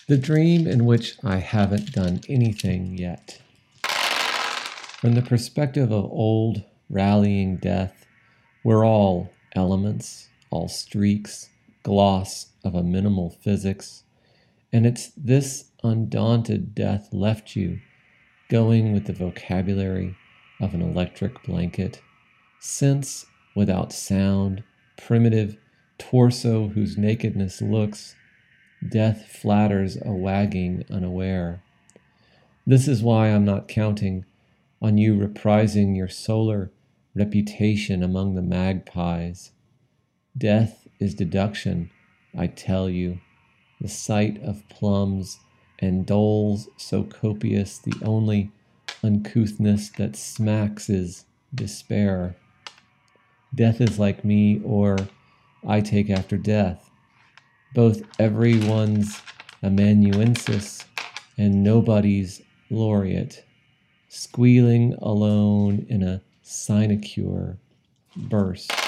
The dream in which I haven't done anything yet. From the perspective of old, rallying death, we're all elements, all streaks, gloss of a minimal physics, and it's this undaunted death left you going with the vocabulary of an electric blanket, sense without sound, primitive torso whose nakedness looks, death flatters a wagging unaware. This is why I'm not counting on you reprising your solar reputation among the magpies. Death is deduction, I tell you, the sight of plums and doles so copious the only uncouthness that smacks is despair. Death is like me, or I take after death. Both everyone's amanuensis and nobody's laureate, squealing alone in a sinecure burst.